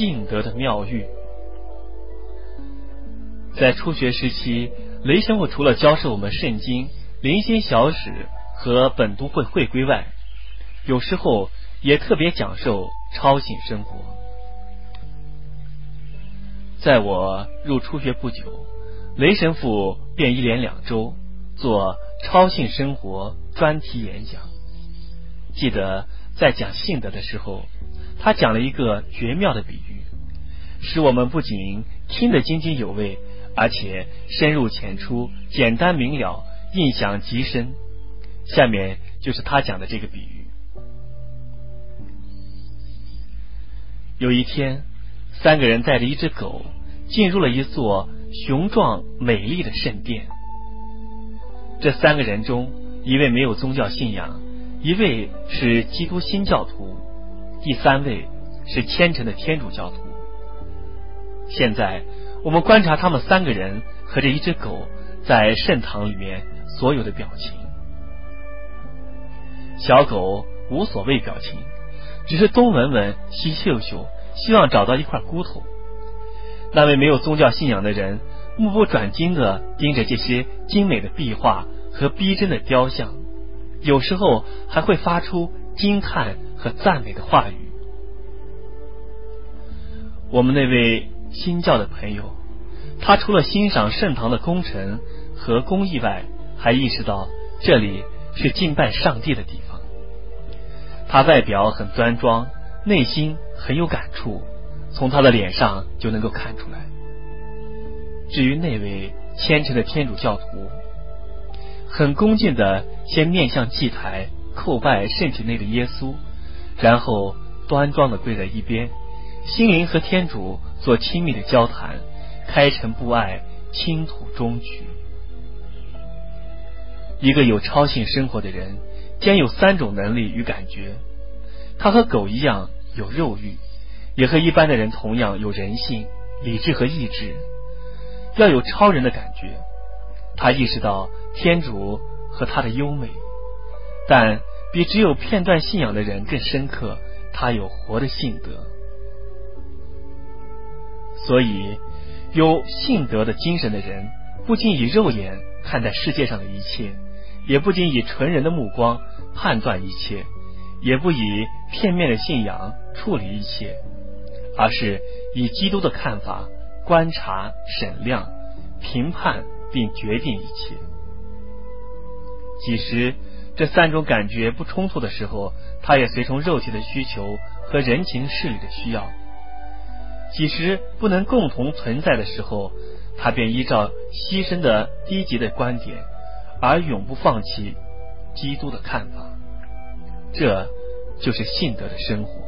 信德的妙喻。在初学时期，雷神父除了教授我们圣经、灵心小史和本读会会规外，有时候也特别讲授超信生活。在我入初学不久，雷神父便一连2周做超信生活专题演讲。记得在讲信德的时候，他讲了一个绝妙的比喻，使我们不仅听得津津有味，而且深入浅出，简单明了，印象极深。下面就是他讲的这个比喻。有一天，3个人带着一只狗进入了一座雄壮美丽的圣殿。这3个人中，一位没有宗教信仰，一位是基督新教徒，第3位是虔诚的天主教徒。现在我们观察他们3个人和这一只狗在圣堂里面所有的表情。小狗无所谓表情，只是东闻闻西嗅嗅，希望找到一块骨头。那位没有宗教信仰的人目不转睛地盯着这些精美的壁画和逼真的雕像，有时候还会发出惊叹和赞美的话语。我们那位新教的朋友，他除了欣赏圣堂的工程和工艺外，还意识到这里是敬拜上帝的地方。他外表很端庄，内心很有感触，从他的脸上就能够看出来。至于那位虔诚的天主教徒，很恭敬地先面向祭台叩拜圣体内的耶稣，然后端庄地跪在一边，心灵和天主做亲密的交谈，开诚布爱，倾吐衷曲。一个有超性生活的人，兼有3种能力与感觉。他和狗一样有肉欲，也和一般的人同样有人性、理智和意志。要有超人的感觉，他意识到天主和他的优美，但比只有片段信仰的人更深刻，他有活的信德。所以有信德的精神的人，不仅以肉眼看待世界上的一切，也不仅以纯人的目光判断一切，也不以片面的信仰处理一切，而是以基督的看法观察、审量、评判并决定一切。即使这3种感觉不冲突的时候，他也随从肉体的需求和人情事理的需要；即使不能共同存在的时候，他便依照牺牲的低级的观点，而永不放弃基督的看法。这就是信德的生活。